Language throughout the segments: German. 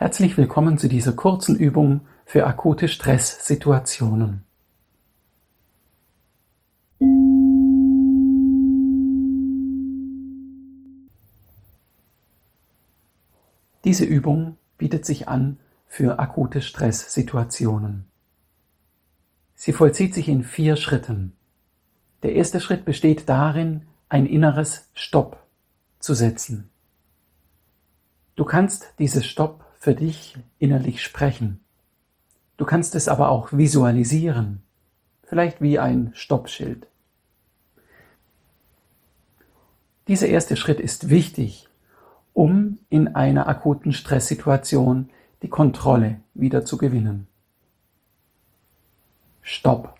Herzlich willkommen zu dieser kurzen Übung für akute Stresssituationen. Diese Übung bietet sich an für akute Stresssituationen. Sie vollzieht sich in 4 Schritten. Der erste Schritt besteht darin, ein inneres Stopp zu setzen. Du kannst dieses Stopp für dich innerlich sprechen. Du kannst es aber auch visualisieren, vielleicht wie ein Stoppschild. Dieser erste Schritt ist wichtig, um in einer akuten Stresssituation die Kontrolle wieder zu gewinnen. Stopp.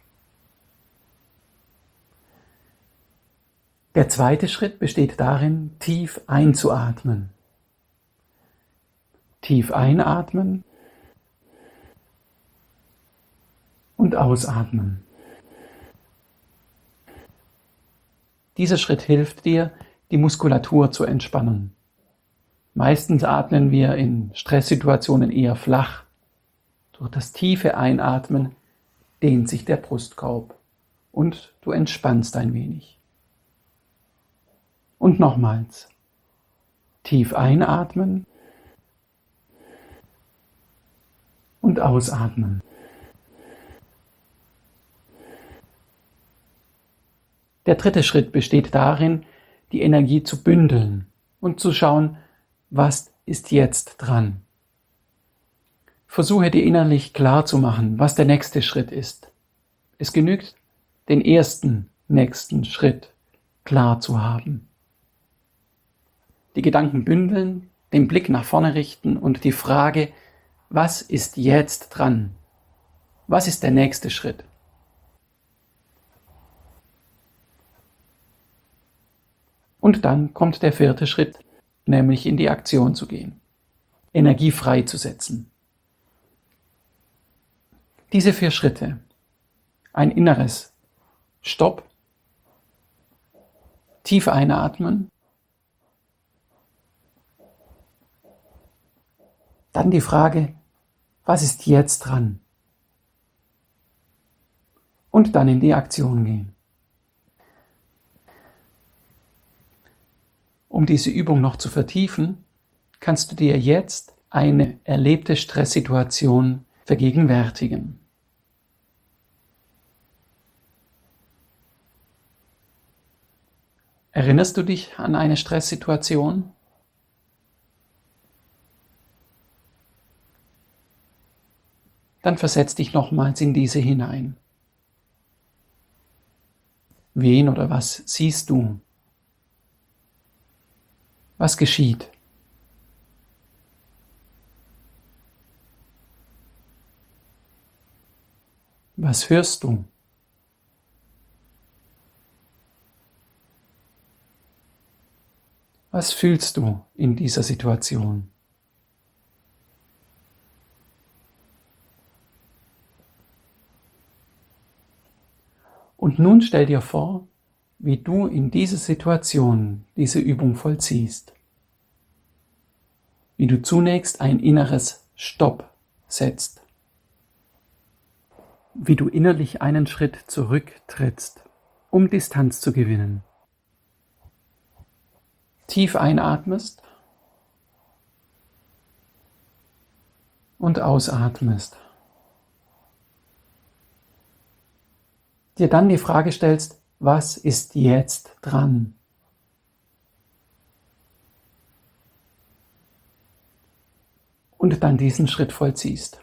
Der zweite Schritt besteht darin, tief einzuatmen. Tief einatmen und ausatmen. Dieser Schritt hilft dir, die Muskulatur zu entspannen. Meistens atmen wir in Stresssituationen eher flach. Durch das tiefe Einatmen dehnt sich der Brustkorb und du entspannst ein wenig. Und nochmals. Tief einatmen und ausatmen. Der dritte Schritt besteht darin, die Energie zu bündeln und zu schauen, was ist jetzt dran. Versuche dir innerlich klarzumachen, was der nächste Schritt ist. Es genügt, den nächsten Schritt klar zu haben. Die Gedanken bündeln, den Blick nach vorne richten und die Frage, was ist jetzt dran? Was ist der nächste Schritt? Und dann kommt der 4. Schritt, nämlich in die Aktion zu gehen, Energie freizusetzen. Diese 4 Schritte, ein inneres Stopp, tief einatmen, dann die Frage, was ist jetzt dran? Und dann in die Aktion gehen. Um diese Übung noch zu vertiefen, kannst du dir jetzt eine erlebte Stresssituation vergegenwärtigen. Erinnerst du dich an eine Stresssituation? Dann versetz dich nochmals in diese hinein. Wen oder was siehst du? Was geschieht? Was hörst du? Was fühlst du in dieser Situation? Und nun stell dir vor, wie du in dieser Situation diese Übung vollziehst. Wie du zunächst ein inneres Stopp setzt. Wie du innerlich einen Schritt zurücktrittst, um Distanz zu gewinnen. Tief einatmest und ausatmest. Dir dann die Frage stellst, was ist jetzt dran? Und dann diesen Schritt vollziehst.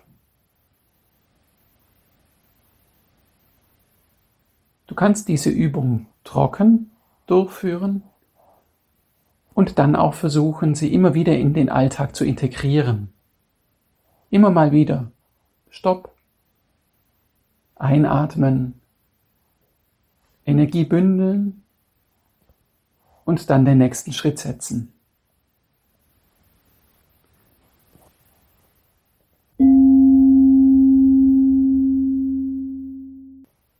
Du kannst diese Übung trocken durchführen und dann auch versuchen, sie immer wieder in den Alltag zu integrieren. Immer mal wieder. Stopp. Einatmen. Energie bündeln und dann den nächsten Schritt setzen.